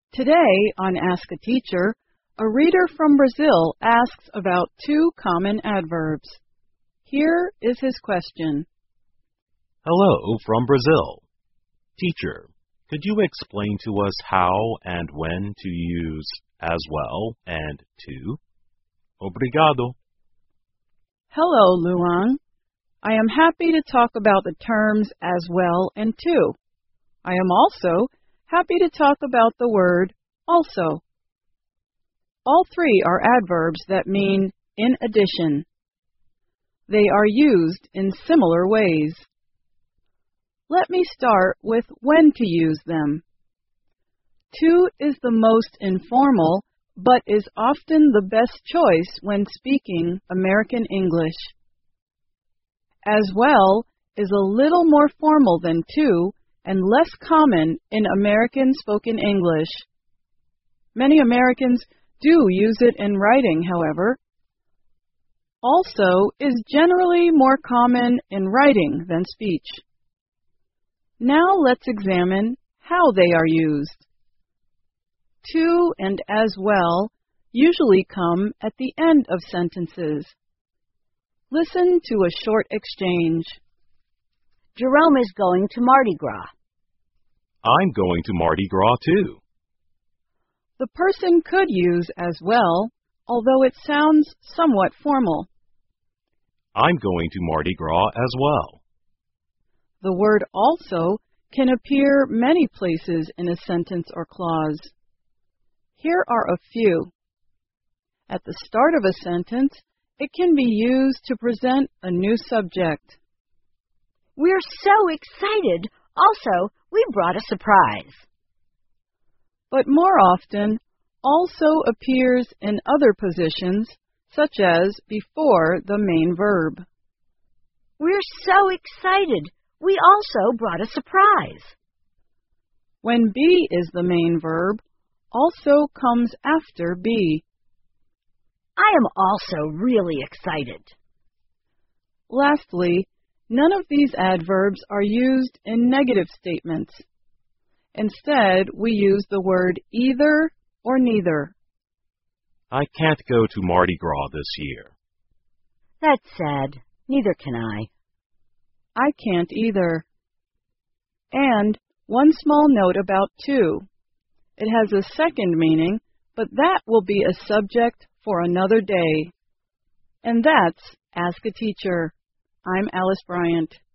Today on Ask a Teacher, a reader from Brazil asks about two common adverbs. Here is his question. Hello from Brazil. Teacher, could you explain to us how and when to use as well and to? Obrigado. Hello, Luang. I am happy to talk about the terms as well and to. I am also happy to talk about the word also. All three are adverbs that mean in addition. They are used in similar ways. Let me start with when to use them. To is the most informal, but is often the best choice when speaking American English. As well is a little more formal than to and less common in American spoken English. Many Americans do use it in writing, however. Also is generally more common in writing than speech. Now let's examine how they are used. To and as well usually come at the end of sentences. Listen to a short exchange. Jerome is going to Mardi Gras. I'm going to Mardi Gras too. The person could use as well, although it sounds somewhat formal. I'm going to Mardi Gras as well. The word also can appear many places in a sentence or clause. Here are a few. At the start of a sentence, it can be used to present a new subject. We're so excited. Also, we brought a surprise. But more often, also appears in other positions, such as before the main verb. We're so excited. We also brought a surprise. When be is the main verb, also comes after be. I am also really excited. Lastly, none of these adverbs are used in negative statements. Instead, we use the word either or neither. I can't go to Mardi Gras this year. That's sad. Neither can I. I can't either. And one small note about to. It has a second meaning, but that will be a subject for another day. And that's Ask a Teacher. I'm Alice Bryant.